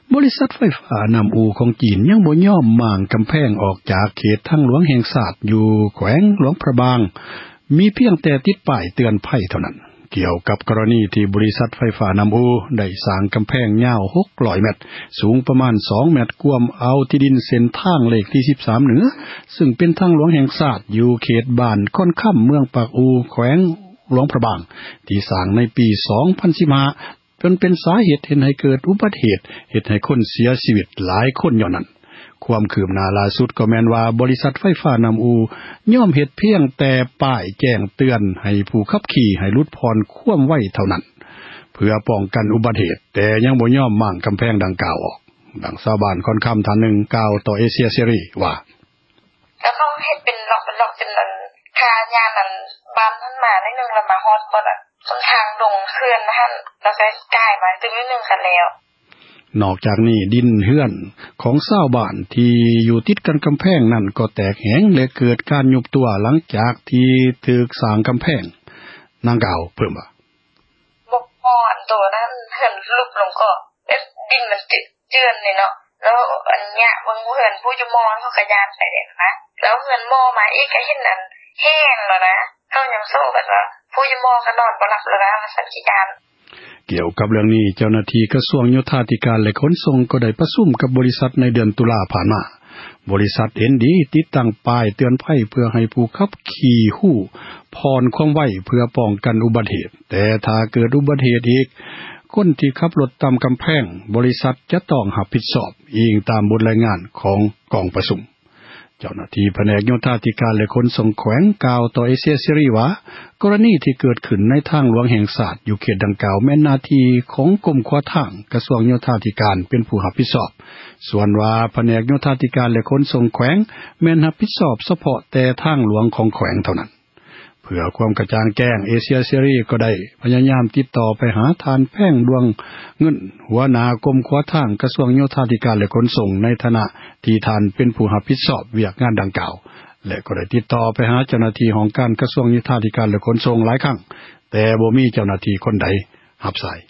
บริษัทไฟฟ้านำอูของจีนยังบ่ยอมหม่างกำแพงออกจากเขตทางหลวงแห่งชาติอยู่แขวงหลวงพระบางมีเพียงแต่ติดป้ายเตือนภัยเท่านั้นเกี่ยวกับกรณีที่บริษัทไฟฟ้านำอูได้สร้างกำแพงยาว600เมตรสูงประมาณ2เมตรกวมเอาที่ดินเส้นทางเลขที่13เหนือซึ่งเป็นทางหลวงแห่งชาติอยู่เขตบ้านค่อนค่ำเมืองปากอูแขวงหลวงพระบางที่สร้างในปี2015จนเป็นสาเหตุให้เกิดอุบัติเหตุเฮ็ดให้คนเสียชีวิตหลายคนอย่างนั้นความคืบหน้าล่าสุดก็แม่นว่าบริษัทไฟฟ้านำอูย่อมเฮ็ดเพียงแต่ป้ายแจ้งเตือนให้ผู้ขับขี่ให้ลดพรความไวเท่านั้นเพื่อป้องกันอุบัติเหตุแต่ยังบ่ยอมหม่างกำแพงดังกล่าวออกดังชาวบ้านค่อนข้ามท่านหนึ่งกล่าวต่อเอเชียซีรีส์ว่าแล้วเขาเฮ็ดเป็นล็อกจนนั้นทายานนั้นบ้านท่านมาได้นึงแล้วมาฮอดบ่ล่ะค่อนข้างดงเขื่อนท่านแล้วก็ใกล้มาตึงนิดนึงกันแล้วนอกจากนี้ดินเฮือนของชาวบ้านที่อยู่ติดกันกำแพงนั่นก็แตกแหงและเกิดการยุบตัวหลังจากที่ถูกสร้างกำแพงนางกล่าวเพิ่มว่าบ่พออันตัวนั้นเฮือนลุกลงก็ดินมันเจือนนี่เนาะแล้วอันเนี้ยเบิ่งเฮือนผู้อยู่มอเขาก็ย่านไปเด้นะแล้วเฮือนมอมาอีกก็เห็นอันแห้งแล้วนะเฮายังโซ่แบบว่าผู้อยู่มอก็นอนบ่หลับแล้วนะว่าสัญญาณเกี่ยวกับเรื่องนี้เจ้าหน้าที่กระทรวงโยธาธิการและขนส่งก็ได้ประชุมกับบริษัทในเดือนตุลาผ่านมาบริษัทเห็นดีติดตั้งป้ายเตือนภัยเพื่อให้ผู้ขับขี่ฮู้พรความไวเพื่อป้องกันอุบัติเหตุแต่ถ้าเกิดอุบัติเหตุอีกคนที่ขับรถตามกำแพงบริษัทจะต้องรับผิดชอบอิงตามบทรายงานของกองประชุมเจ้าหน้าที่แผนกโยธาธิการและขนส่งแขวงกล่าวต่อเอเชียซีรีส์ว่ากรณีที่เกิดขึ้นในทางหลวงแห่งชาติอยู่เขตดังกล่าวแม่นหน้าที่ของกรมขวาทางกระทรวงโยธาธิการเป็นผู้รับผิดชอบส่วนว่าแผนกโยธาธิการและขนส่งแขวงแม่นรับผิดชอบเฉพาะแต่ทางหลวงของแขวงเท่านั้นเพื่อความกระจ่างแจ้งเอเชียซีรีส์ก็ได้พยายามติดต่อไปหาทานแพ่งดวงเงินหัวหน้ากรมขวาทางกระทรวงโยธาธิการและขนส่งในฐานะที่ท่านเป็นผู้รับผิดชอบเวียกงานดังกล่าวและก็ได้ติดต่อไปหาเจ้าหน้าที่ของการกระทรวงโยธาธิการและขนส่งหลายครั้งแต่บ่มีเจ้าหน้าที่คนใดรับสาย